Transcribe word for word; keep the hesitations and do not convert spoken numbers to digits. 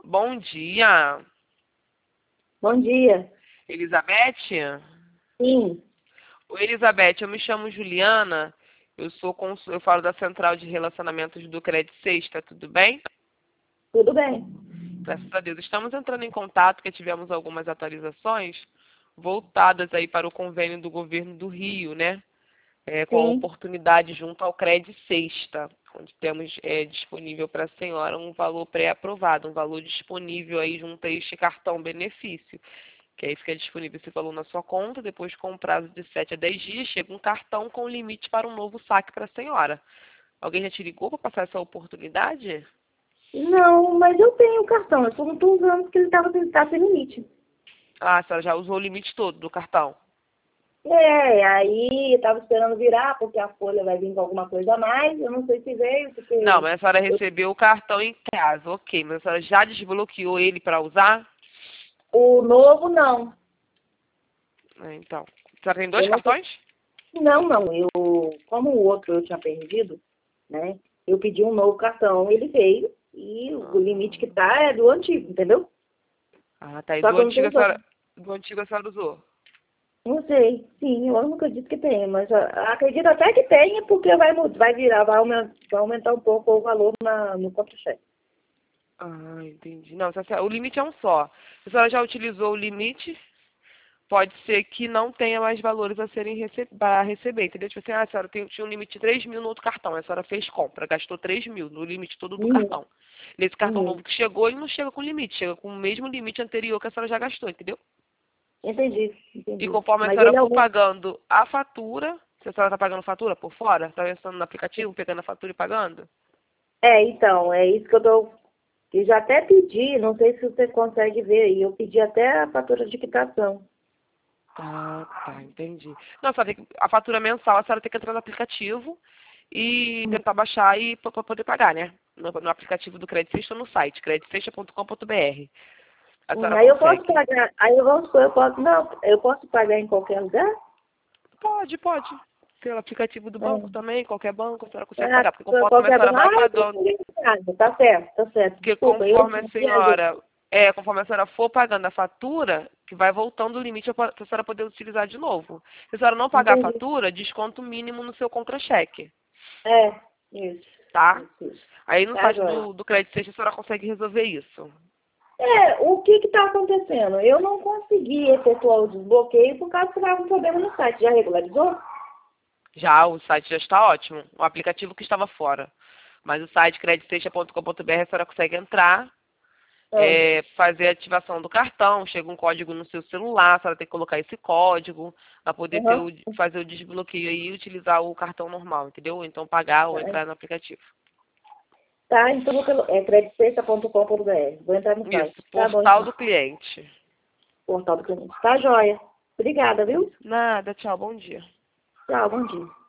Bom dia. Bom dia. Elizabeth? Sim, Oi, Elizabeth, eu me chamo Juliana, eu sou cons- eu falo da Central de Relacionamentos do Credit Sexta, tudo bem? tudo bem. Graças a Deus. Estamos entrando em contato, porque tivemos algumas atualizações voltadas aí para o convênio do governo do Rio, né? É, com a Sim. oportunidade junto ao Credit Sexta, onde temos é, disponível para a senhora um valor pré-aprovado, um valor disponível aí junto a este cartão benefício. Que aí fica disponível esse valor na sua conta, depois com um prazo de sete a dez dias, chega um cartão com limite para um novo saque para a senhora. Alguém já te ligou para passar essa oportunidade? Não, mas eu tenho o cartão. Eu só não estou usando porque ele estava tá sem limite. Ah, a senhora já usou o limite todo do cartão. É, aí eu estava esperando virar, porque a folha vai vir com alguma coisa a mais. Eu não sei se veio, Não, porque mas a senhora eu- recebeu o cartão em casa, ok. Mas a senhora já desbloqueou ele para usar? o novo não. É, então. A senhora tem dois Eu não, cartões? não, não. Eu, como o outro eu tinha perdido, né? Eu pedi um novo cartão, ele veio e o limite que tá é do antigo, entendeu? Ah, tá. E Só do que eu não estou antigo a senhora, usando. do antigo a senhora usou? Não sei, sim, eu não acredito que tenha, mas ah, acredito até que tenha, porque vai, mud- vai virar, vai aumentar, vai aumentar um pouco o valor na, no contra-cheque. Ah, entendi. Não, se a senhora- o limite é um só. Se a senhora já utilizou o limite, pode ser que não tenha mais valores a serem rece para receber, entendeu? Tipo assim, ah, a senhora tem, tinha um limite de três mil no outro cartão, a senhora fez compra, gastou três mil no limite todo do Uhum, cartão. Nesse cartão uhum. novo que chegou, ele não chega com limite, chega com o mesmo limite anterior que a senhora já gastou, entendeu? Entendi, E entendi. conforme a Mas senhora ele for aumenta. pagando a fatura, se a senhora está pagando fatura por fora, está pensando no aplicativo, pegando a fatura e pagando? É, então, é isso que eu tô. Eu já até pedi, não sei se você consegue ver aí, eu pedi até a fatura de quitação. Ah, tá, entendi. Não, a, senhora tem que- a fatura mensal, a senhora tem que entrar no aplicativo e Hum. tentar baixar e para poder pagar, né? No, no aplicativo do Credit Sexta ou no site, credit sexta ponto com ponto br. A Hum, senhora Aí eu posso consegue. pagar, aí eu vamos supor, eu posso, não, eu posso pagar em qualquer lugar? Pode, pode. Pelo aplicativo do banco É. também, qualquer banco, a senhora consegue Ah, pagar. Porque conforme a qualquer senhora lugar. vai Ah, então pagando, ninguém em casa. Tá certo, tá certo. porque Desculpa, eu conforme a viajei. senhora, é, conforme a senhora for pagando a fatura, que vai voltando o limite para a senhora poder utilizar de novo. Se a senhora não pagar a Entendi. fatura, desconto mínimo no seu contra-cheque, É, isso. tá? Isso, isso. Aí no Tá, site joia. do, do Credit Sexta a senhora consegue resolver isso. É, o que que tá acontecendo? Eu não consegui efetuar o desbloqueio por causa que estava um problema no site. Já regularizou? Já, o site já está ótimo. O aplicativo que estava fora. Mas o site credit sexta ponto com ponto br a senhora consegue entrar, É. é, fazer a ativação do cartão, chega um código no seu celular, a senhora tem que colocar esse código para poder ter Aham. o, fazer o desbloqueio aí e utilizar o cartão normal, entendeu? Ou então pagar ou Tá, entrar no aplicativo. tá, então vou colo- é credit sexta ponto com ponto br. Vou entrar no Isso, site. Tá bom, portal então. do cliente. Portal do cliente. Tá, joia. Obrigada, viu? Nada, tchau, bom dia. Tchau, bom dia.